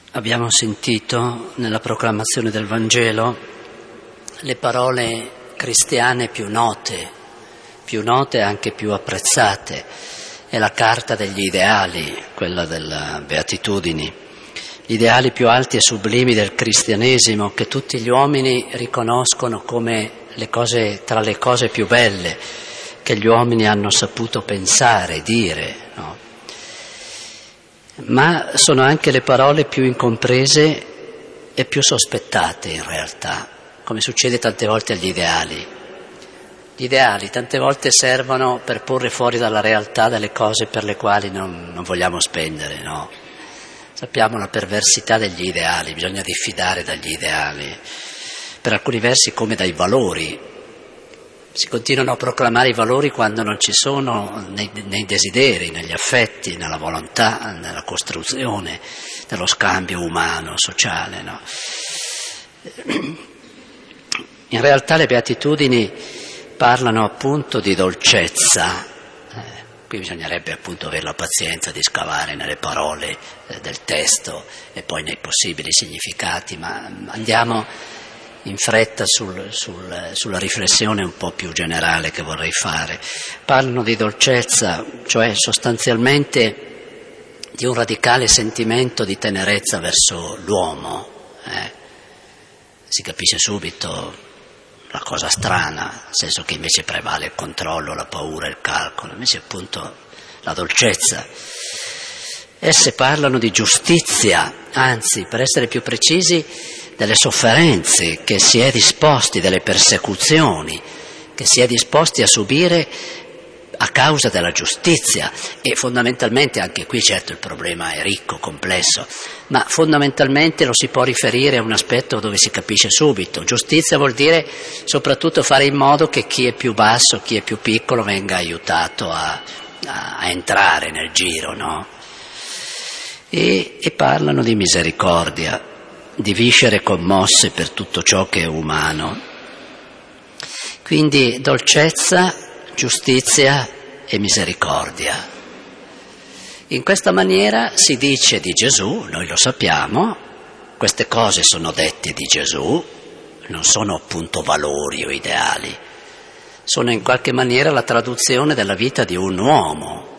Abbiamo sentito nella proclamazione del Vangelo le parole cristiane più note e anche più apprezzate. È la carta degli ideali, quella delle Beatitudini, gli ideali più alti e sublimi del cristianesimo che tutti gli uomini riconoscono come tra le cose più belle che gli uomini hanno saputo pensare, dire, no? Ma sono anche le parole più incomprese e più sospettate in realtà, come succede tante volte agli ideali. Gli ideali tante volte servono per porre fuori dalla realtà delle cose per le quali non vogliamo spendere, no? Sappiamo la perversità degli ideali, bisogna diffidare dagli ideali, per alcuni versi come dai valori. Si continuano a proclamare i valori quando non ci sono nei desideri, negli affetti, nella volontà, nella costruzione, nello scambio umano, sociale, no? In realtà le Beatitudini parlano appunto di dolcezza. Qui bisognerebbe appunto avere la pazienza di scavare nelle parole del testo e poi nei possibili significati, ma andiamo in fretta sulla riflessione un po' più generale che vorrei fare. Parlano di dolcezza, cioè sostanzialmente di un radicale sentimento di tenerezza verso l'uomo. Si capisce subito la cosa strana, nel senso che invece prevale il controllo, la paura, il calcolo, invece appunto la dolcezza. Esse parlano di giustizia, anzi, per essere più precisi, delle sofferenze che si è disposti, delle persecuzioni che si è disposti a subire a causa della giustizia. E fondamentalmente anche qui certo il problema è ricco, complesso, ma fondamentalmente lo si può riferire a un aspetto dove si capisce subito. Giustizia vuol dire soprattutto fare in modo che chi è più basso, chi è più piccolo venga aiutato a entrare nel giro, no? E parlano di misericordia, di viscere commosse per tutto ciò che è umano. Quindi dolcezza, giustizia e misericordia. In questa maniera si dice di Gesù, noi lo sappiamo, queste cose sono dette di Gesù, non sono appunto valori o ideali, sono in qualche maniera la traduzione della vita di un uomo.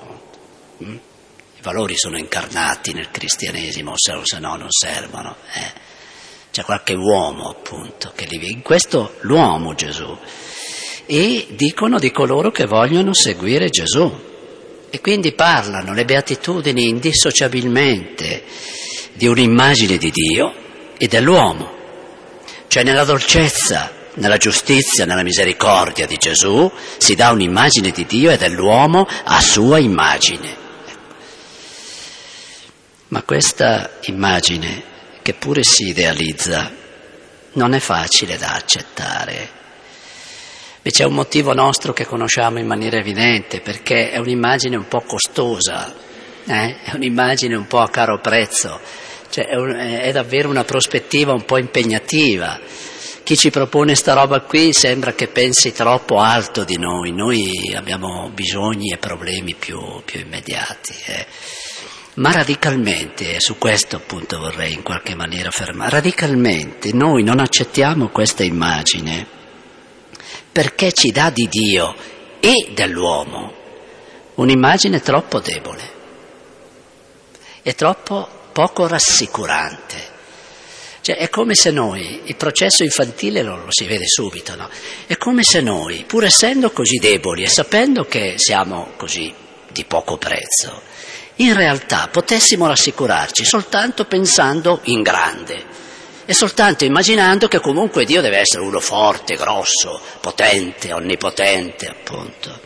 I valori sono incarnati nel cristianesimo, se no non servono. C'è qualche uomo appunto che li vive, in questo l'uomo Gesù. E dicono di coloro che vogliono seguire Gesù. E quindi parlano le Beatitudini indissociabilmente di un'immagine di Dio e dell'uomo. Cioè nella dolcezza, nella giustizia, nella misericordia di Gesù si dà un'immagine di Dio e dell'uomo a sua immagine. Ma questa immagine, che pure si idealizza, non è facile da accettare. E c'è un motivo nostro che conosciamo in maniera evidente, perché è un'immagine un po' costosa, è un'immagine un po' a caro prezzo, cioè è davvero una prospettiva un po' impegnativa. Chi ci propone sta roba qui sembra che pensi troppo alto di noi abbiamo bisogni e problemi più immediati. Ma radicalmente, su questo appunto vorrei in qualche maniera fermare, radicalmente noi non accettiamo questa immagine perché ci dà di Dio e dell'uomo un'immagine troppo debole e troppo poco rassicurante. Cioè è come se noi, il processo infantile lo si vede subito, no? È come se noi, pur essendo così deboli e sapendo che siamo così di poco prezzo, in realtà potessimo rassicurarci soltanto pensando in grande e soltanto immaginando che comunque Dio deve essere uno forte, grosso, potente, onnipotente, appunto.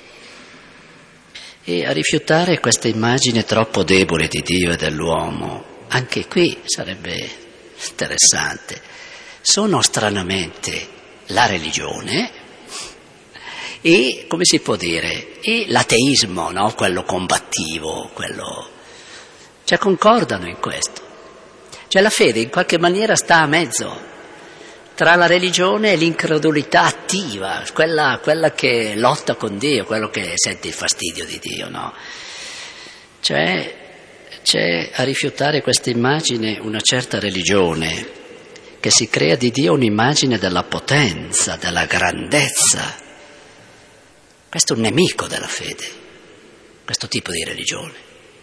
E a rifiutare questa immagine troppo debole di Dio e dell'uomo, anche qui sarebbe interessante, sono stranamente la religione e, come si può dire, e l'ateismo, no? Quello combattivo, cioè concordano in questo. Cioè la fede in qualche maniera sta a mezzo tra la religione e l'incredulità attiva, quella che lotta con Dio, quello che sente il fastidio di Dio, no? Cioè c'è a rifiutare questa immagine una certa religione che si crea di Dio un'immagine della potenza, della grandezza. Questo è un nemico della fede, questo tipo di religione.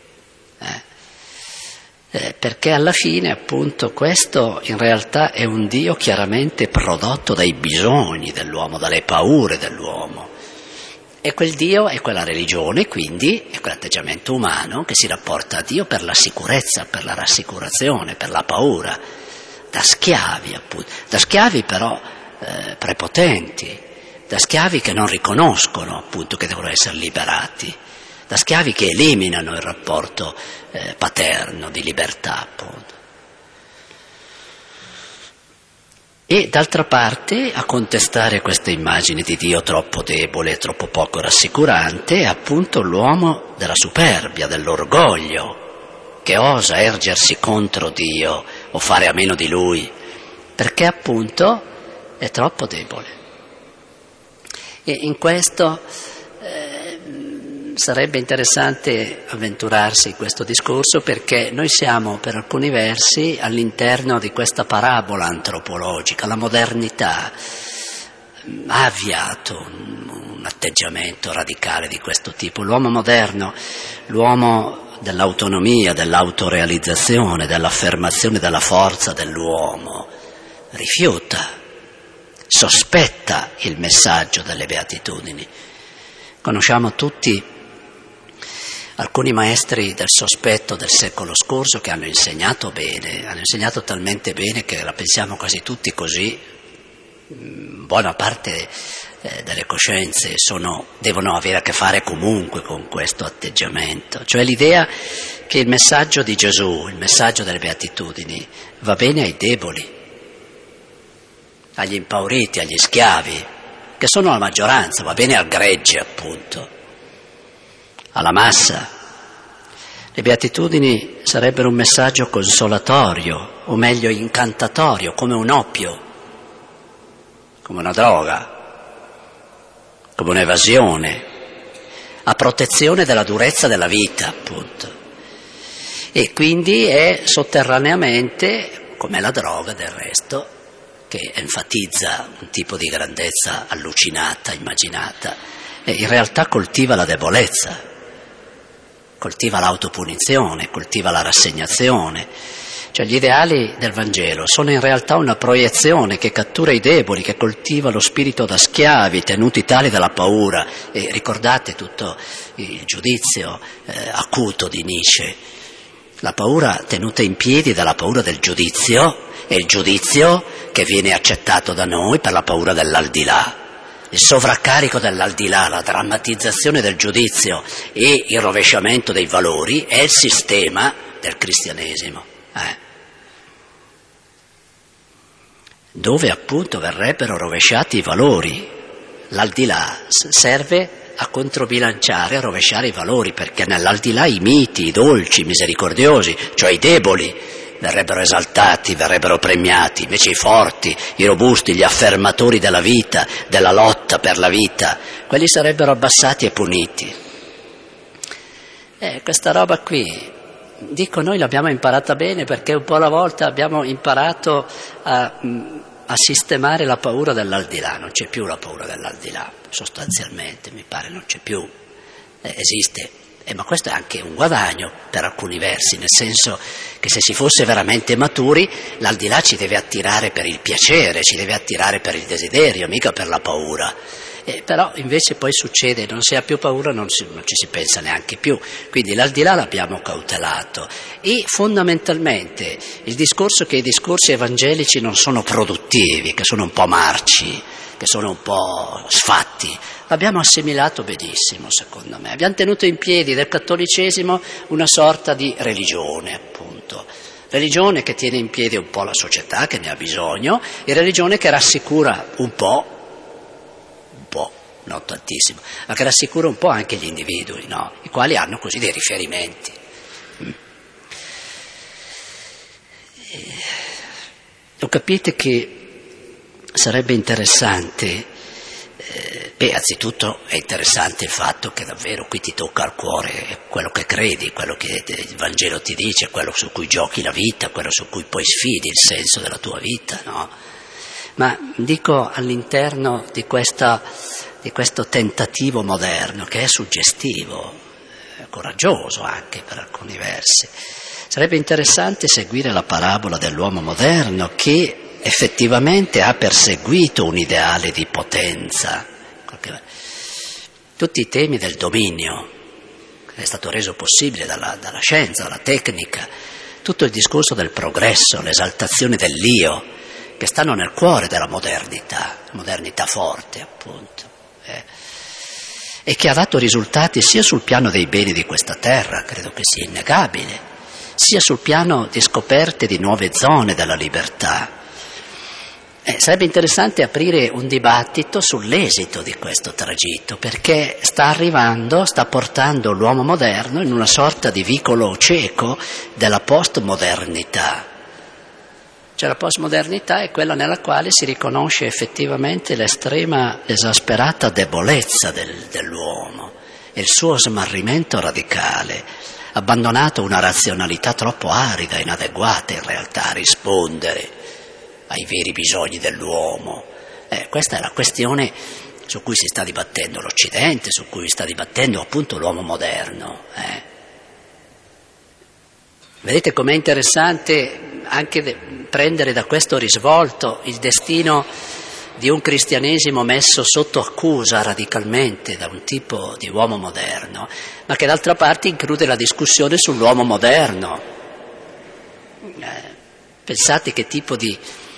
Perché alla fine, appunto, questo in realtà è un Dio chiaramente prodotto dai bisogni dell'uomo, dalle paure dell'uomo. E quel Dio è quella religione, quindi è quell'atteggiamento umano che si rapporta a Dio per la sicurezza, per la rassicurazione, per la paura, da schiavi, appunto, da schiavi però prepotenti, da schiavi che non riconoscono, appunto, che devono essere liberati, da schiavi che eliminano il rapporto paterno di libertà, appunto. E d'altra parte a contestare questa immagine di Dio troppo debole e troppo poco rassicurante è appunto l'uomo della superbia, dell'orgoglio, che osa ergersi contro Dio o fare a meno di Lui, perché appunto è troppo debole. E in questo sarebbe interessante avventurarsi in questo discorso, perché noi siamo per alcuni versi all'interno di questa parabola antropologica. La modernità ha avviato un atteggiamento radicale di questo tipo. L'uomo moderno, l'uomo dell'autonomia, dell'autorealizzazione, dell'affermazione della forza dell'uomo, rifiuta, sospetta il messaggio delle beatitudini. Conosciamo tutti alcuni maestri del sospetto del secolo scorso che hanno insegnato bene, hanno insegnato talmente bene che la pensiamo quasi tutti così. Buona parte delle coscienze devono avere a che fare comunque con questo atteggiamento, cioè l'idea che il messaggio di Gesù, il messaggio delle beatitudini, va bene ai deboli, agli impauriti, agli schiavi, che sono la maggioranza, va bene al gregge, appunto, alla massa. Le beatitudini sarebbero un messaggio consolatorio, o meglio incantatorio, come un oppio, come una droga, come un'evasione, a protezione della durezza della vita, appunto. E quindi è sotterraneamente, come la droga del resto, che enfatizza un tipo di grandezza allucinata, immaginata, e in realtà coltiva la debolezza, coltiva l'autopunizione, coltiva la rassegnazione. Cioè gli ideali del Vangelo sono in realtà una proiezione che cattura i deboli, che coltiva lo spirito da schiavi, tenuti tali dalla paura. E ricordate tutto il giudizio acuto di Nietzsche, la paura tenuta in piedi dalla paura del giudizio, e il giudizio che viene accettato da noi per la paura dell'aldilà. Il sovraccarico dell'aldilà, la drammatizzazione del giudizio e il rovesciamento dei valori è il sistema del cristianesimo, dove appunto verrebbero rovesciati i valori. L'aldilà serve a controbilanciare, a rovesciare i valori, perché nell'aldilà i miti, i dolci, i misericordiosi, cioè i deboli, verrebbero esaltati, verrebbero premiati, invece i forti, i robusti, gli affermatori della vita, della lotta per la vita, quelli sarebbero abbassati e puniti. Questa roba qui, dico, noi l'abbiamo imparata bene perché un po' alla volta abbiamo imparato a sistemare la paura dell'aldilà. Non c'è più la paura dell'aldilà, sostanzialmente, mi pare, non c'è più, esiste. Ma questo è anche un guadagno per alcuni versi, nel senso che se si fosse veramente maturi, l'aldilà ci deve attirare per il piacere, ci deve attirare per il desiderio, mica per la paura. Però invece poi succede, non si ha più paura, non ci si pensa neanche più. Quindi l'aldilà l'abbiamo cautelato. E fondamentalmente il discorso che i discorsi evangelici non sono produttivi, che sono un po' marci, che sono un po' sfatti, l'abbiamo assimilato benissimo, secondo me. Abbiamo tenuto in piedi del cattolicesimo una sorta di religione, appunto. Religione che tiene in piedi un po' la società, che ne ha bisogno, e religione che rassicura un po', non tantissimo, ma che rassicura un po' anche gli individui, no? I quali hanno così dei riferimenti. Lo capite che sarebbe interessante E anzitutto è interessante il fatto che davvero qui ti tocca al cuore quello che credi, quello che il Vangelo ti dice, quello su cui giochi la vita, quello su cui poi sfidi il senso della tua vita, no? Ma dico all'interno di questo tentativo moderno che è suggestivo, coraggioso anche per alcuni versi. Sarebbe interessante seguire la parabola dell'uomo moderno che effettivamente ha perseguito un ideale di potenza. Tutti i temi del dominio, che è stato reso possibile dalla scienza, dalla tecnica, tutto il discorso del progresso, l'esaltazione dell'io, che stanno nel cuore della modernità forte appunto, e che ha dato risultati sia sul piano dei beni di questa terra, credo che sia innegabile, sia sul piano di scoperte di nuove zone della libertà. Sarebbe interessante aprire un dibattito sull'esito di questo tragitto, perché sta portando l'uomo moderno in una sorta di vicolo cieco della postmodernità. Cioè la postmodernità è quella nella quale si riconosce effettivamente l'estrema, esasperata debolezza dell'uomo e il suo smarrimento radicale, abbandonato una razionalità troppo arida, inadeguata in realtà a rispondere ai veri bisogni dell'uomo. Questa è la questione su cui si sta dibattendo l'Occidente, su cui sta dibattendo appunto l'uomo moderno. Vedete com'è interessante anche prendere da questo risvolto il destino di un cristianesimo messo sotto accusa radicalmente da un tipo di uomo moderno, ma che d'altra parte include la discussione sull'uomo moderno. Pensate che tipo di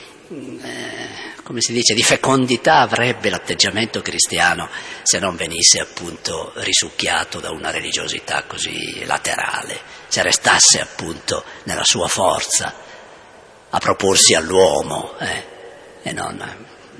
di fecondità avrebbe l'atteggiamento cristiano se non venisse appunto risucchiato da una religiosità così laterale, se restasse appunto nella sua forza a proporsi all'uomo e non.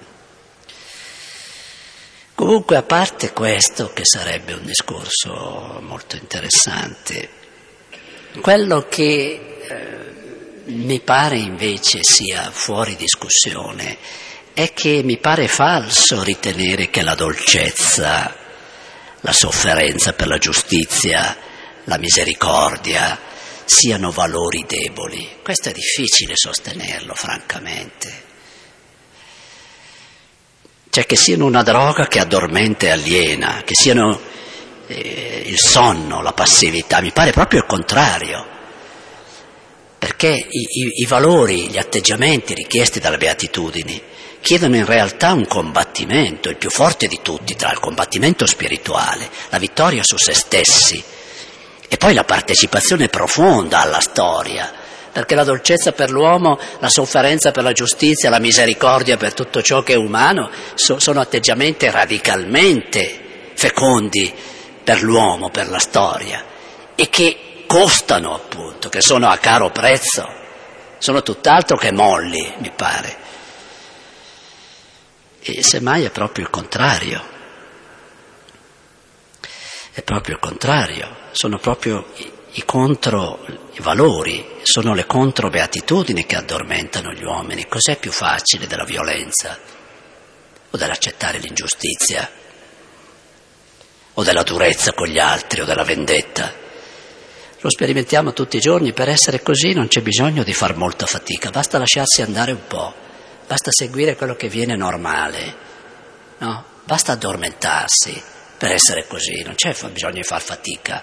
Comunque, a parte questo, che sarebbe un discorso molto interessante, quello che mi pare invece sia fuori discussione è che mi pare falso ritenere che la dolcezza, la sofferenza per la giustizia, la misericordia siano valori deboli. Questo è difficile sostenerlo, francamente. Cioè che siano una droga che addormenta e aliena, che siano il sonno, la passività, mi pare proprio il contrario. Perché i valori, gli atteggiamenti richiesti dalle beatitudini chiedono in realtà un combattimento, il più forte di tutti, tra il combattimento spirituale, la vittoria su se stessi e poi la partecipazione profonda alla storia, perché la dolcezza per l'uomo, la sofferenza per la giustizia, la misericordia per tutto ciò che è umano sono atteggiamenti radicalmente fecondi per l'uomo, per la storia, e che costano appunto, che sono a caro prezzo, sono tutt'altro che molli, mi pare. E semmai è proprio il contrario. È proprio il contrario, sono proprio i valori, sono le controbeatitudini che addormentano gli uomini. Cos'è più facile della violenza? O dell'accettare l'ingiustizia? O della durezza con gli altri? O della vendetta? Lo sperimentiamo tutti i giorni. Per essere così non c'è bisogno di far molta fatica, basta lasciarsi andare un po', basta seguire quello che viene normale, no? Basta addormentarsi per essere così, non c'è bisogno di far fatica.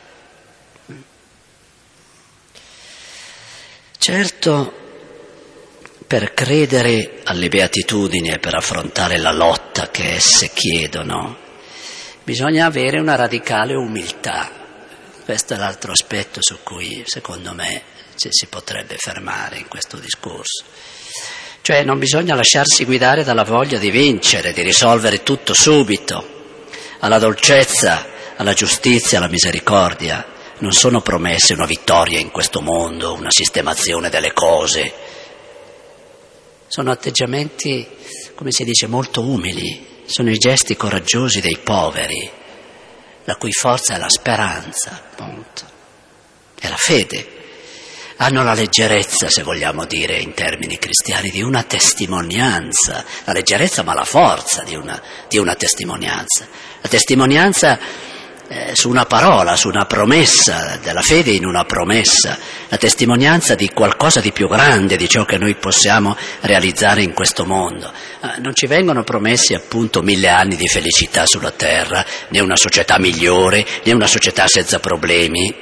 Certo, per credere alle beatitudini e per affrontare la lotta che esse chiedono, bisogna avere una radicale umiltà. Questo è l'altro aspetto su cui, secondo me, ci si potrebbe fermare in questo discorso. Cioè, non bisogna lasciarsi guidare dalla voglia di vincere, di risolvere tutto subito. Alla dolcezza, alla giustizia, alla misericordia non sono promesse una vittoria in questo mondo, una sistemazione delle cose. Sono atteggiamenti, come si dice, molto umili, sono i gesti coraggiosi dei poveri, la cui forza è la speranza, appunto, è la fede. hanno la leggerezza, se vogliamo dire in termini cristiani, di una testimonianza, la leggerezza ma la forza di una testimonianza. La testimonianza su una parola, su una promessa, della fede in una promessa, la testimonianza di qualcosa di più grande di ciò che noi possiamo realizzare in questo mondo. Non ci vengono promessi appunto 1000 anni di felicità sulla terra, né una società migliore, né una società senza problemi.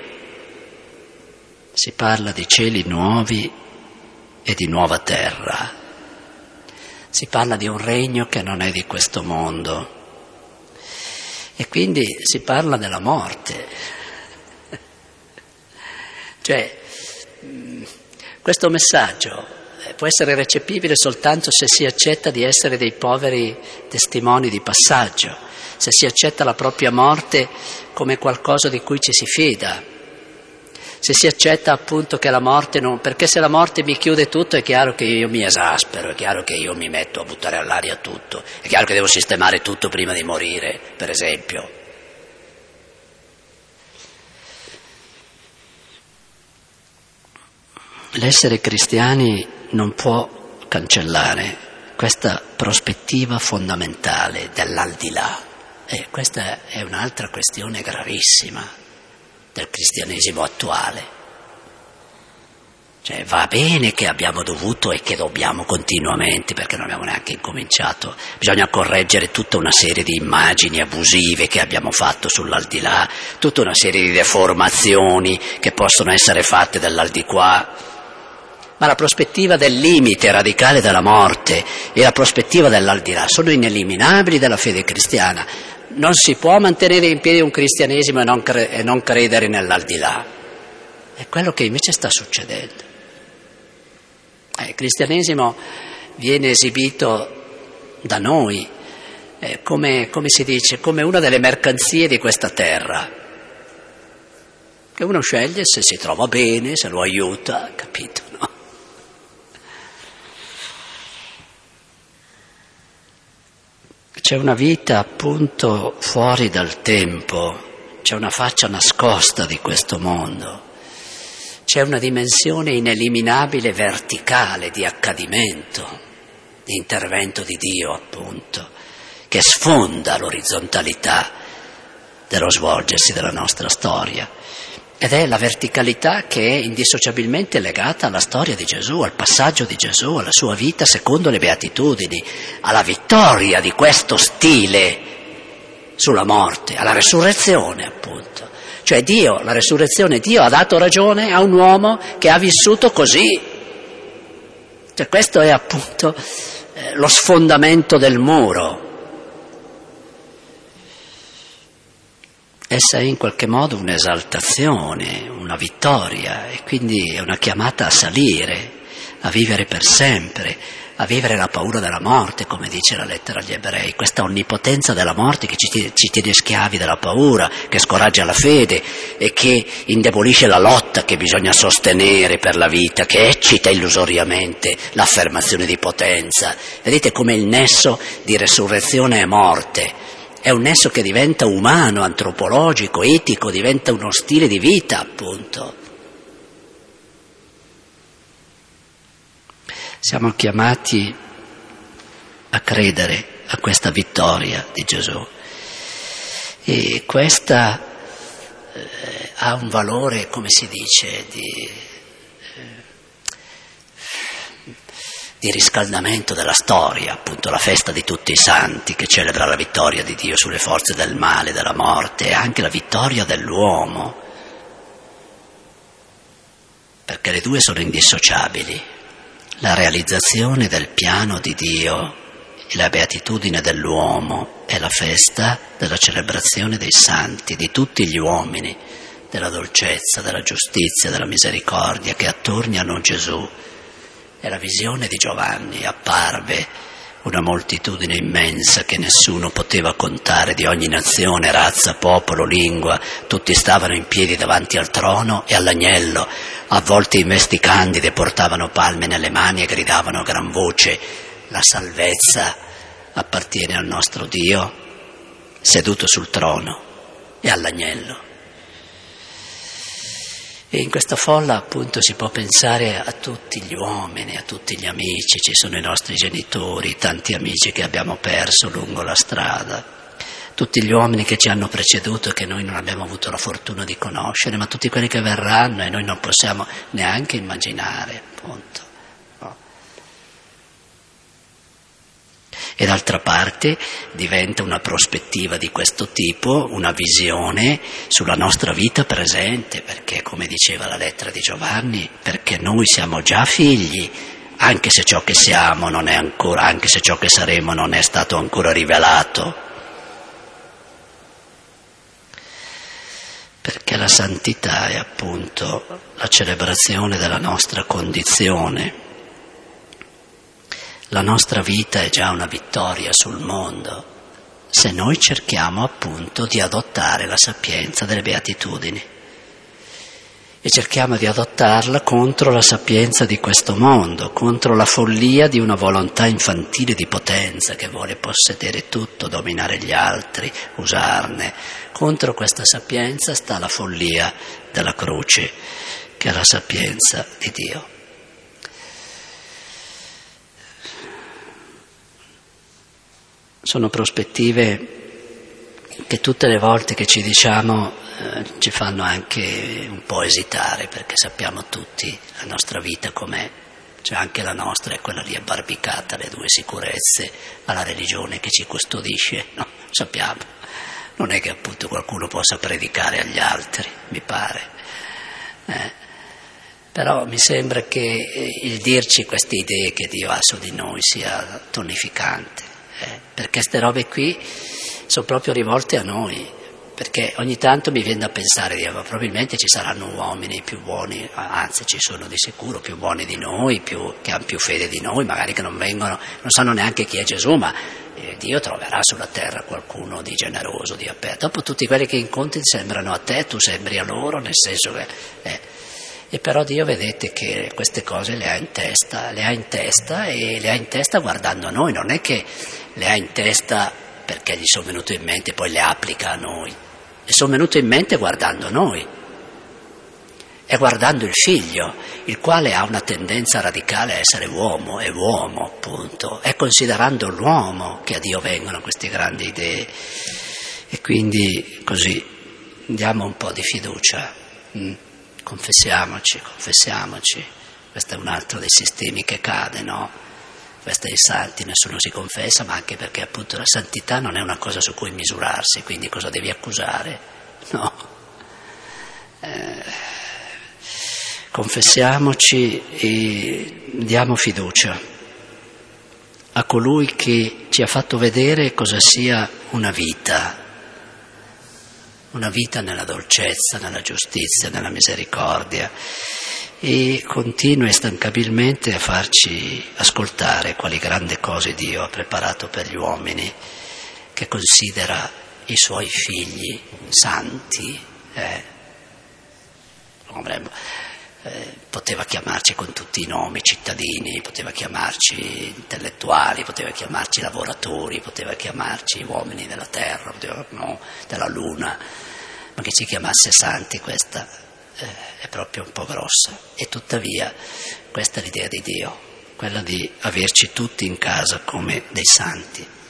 Si parla di cieli nuovi e di nuova terra. Si parla di un regno che non è di questo mondo. E quindi si parla della morte. Cioè, questo messaggio può essere recepibile soltanto se si accetta di essere dei poveri testimoni di passaggio, se si accetta la propria morte come qualcosa di cui ci si fida, se si accetta appunto che la morte non... perché se la morte mi chiude tutto è chiaro che io mi esaspero, è chiaro che io mi metto a buttare all'aria tutto, è chiaro che devo sistemare tutto prima di morire, per esempio. L'essere cristiani non può cancellare questa prospettiva fondamentale dell'aldilà, e questa è un'altra questione gravissima del cristianesimo attuale. Cioè, va bene che abbiamo dovuto e che dobbiamo continuamente, perché non abbiamo neanche incominciato, bisogna correggere tutta una serie di immagini abusive che abbiamo fatto sull'aldilà, tutta una serie di deformazioni che possono essere fatte dall'aldilà, ma la prospettiva del limite radicale della morte e la prospettiva dell'aldilà sono ineliminabili della fede cristiana. Non si può mantenere in piedi un cristianesimo e non credere nell'aldilà. È quello che invece sta succedendo. Il cristianesimo viene esibito da noi come si dice, come una delle mercanzie di questa terra, che uno sceglie se si trova bene, se lo aiuta, capito, no? C'è una vita appunto fuori dal tempo, c'è una faccia nascosta di questo mondo, c'è una dimensione ineliminabile verticale di accadimento, di intervento di Dio appunto, che sfonda l'orizzontalità dello svolgersi della nostra storia. Ed è la verticalità che è indissociabilmente legata alla storia di Gesù, al passaggio di Gesù, alla sua vita secondo le beatitudini, alla vittoria di questo stile sulla morte, alla resurrezione appunto. Cioè Dio, la resurrezione, Dio ha dato ragione a un uomo che ha vissuto così. Cioè questo è appunto lo sfondamento del muro. Essa è in qualche modo un'esaltazione, una vittoria, e quindi è una chiamata a salire, a vivere per sempre, a vivere la paura della morte, come dice la lettera agli Ebrei, questa onnipotenza della morte che ci tiene schiavi della paura, che scoraggia la fede e che indebolisce la lotta che bisogna sostenere per la vita, che eccita illusoriamente l'affermazione di potenza. Vedete come il nesso di resurrezione e morte è un nesso che diventa umano, antropologico, etico, diventa uno stile di vita, appunto. Siamo chiamati a credere a questa vittoria di Gesù. E questa ha un valore, come si dice, di riscaldamento della storia, appunto la festa di tutti i santi che celebra la vittoria di Dio sulle forze del male, della morte, e anche la vittoria dell'uomo, perché le due sono indissociabili, la realizzazione del piano di Dio e la beatitudine dell'uomo è la festa della celebrazione dei santi, di tutti gli uomini, della dolcezza, della giustizia, della misericordia che attorniano Gesù. È la visione di Giovanni, apparve una moltitudine immensa che nessuno poteva contare, di ogni nazione, razza, popolo, lingua, tutti stavano in piedi davanti al trono e all'agnello, avvolti in vesti candide, portavano palme nelle mani e gridavano a gran voce: la salvezza appartiene al nostro Dio, seduto sul trono, e all'agnello. E in questa folla appunto si può pensare a tutti gli uomini, a tutti gli amici, ci sono i nostri genitori, tanti amici che abbiamo perso lungo la strada, tutti gli uomini che ci hanno preceduto e che noi non abbiamo avuto la fortuna di conoscere, ma tutti quelli che verranno e noi non possiamo neanche immaginare, appunto. E d'altra parte diventa una prospettiva di questo tipo, una visione sulla nostra vita presente, perché come diceva la lettera di Giovanni, perché noi siamo già figli, anche se ciò che siamo non è ancora, anche se ciò che saremo non è stato ancora rivelato. Perché la santità è appunto la celebrazione della nostra condizione. La nostra vita è già una vittoria sul mondo, se noi cerchiamo appunto di adottare la sapienza delle beatitudini e cerchiamo di adottarla contro la sapienza di questo mondo, contro la follia di una volontà infantile di potenza che vuole possedere tutto, dominare gli altri, usarne. Contro questa sapienza sta la follia della croce, che è la sapienza di Dio. Sono prospettive che tutte le volte che ci diciamo ci fanno anche un po' esitare, perché sappiamo tutti la nostra vita com'è, cioè anche la nostra è quella lì abbarbicata alle due sicurezze, alla religione che ci custodisce, no? Sappiamo, non è che appunto qualcuno possa predicare agli altri, mi pare. Però mi sembra che il dirci queste idee che Dio ha su di noi sia tonificante. Perché queste robe qui sono proprio rivolte a noi, perché ogni tanto mi viene da pensare, ma probabilmente ci saranno uomini più buoni, anzi ci sono di sicuro più buoni di noi, che hanno più fede di noi, magari che non sanno neanche chi è Gesù, ma Dio troverà sulla terra qualcuno di generoso, di aperto. Dopo tutti quelli che incontri sembrano a te, tu sembri a loro, nel senso che... E però Dio, vedete che queste cose le ha in testa e le ha in testa guardando a noi, non è che le ha in testa perché gli sono venute in mente e poi le applica a noi, le sono venute in mente guardando noi, e guardando il figlio, il quale ha una tendenza radicale a essere uomo, è uomo appunto, è considerando l'uomo che a Dio vengono queste grandi idee, e quindi così diamo un po' di fiducia. Confessiamoci, questo è un altro dei sistemi che cade, no? Questo è i santi, nessuno si confessa, ma anche perché appunto la santità non è una cosa su cui misurarsi, quindi cosa devi accusare? No. Confessiamoci e diamo fiducia a colui che ci ha fatto vedere cosa sia una vita nella dolcezza, nella giustizia, nella misericordia, e continua instancabilmente a farci ascoltare quali grandi cose Dio ha preparato per gli uomini, che considera i suoi figli santi. Poteva chiamarci con tutti i nomi, cittadini, poteva chiamarci intellettuali, poteva chiamarci lavoratori, poteva chiamarci uomini della terra, della luna, ma che ci chiamasse santi, questa è proprio un po' grossa. E tuttavia questa è l'idea di Dio, quella di averci tutti in casa come dei santi.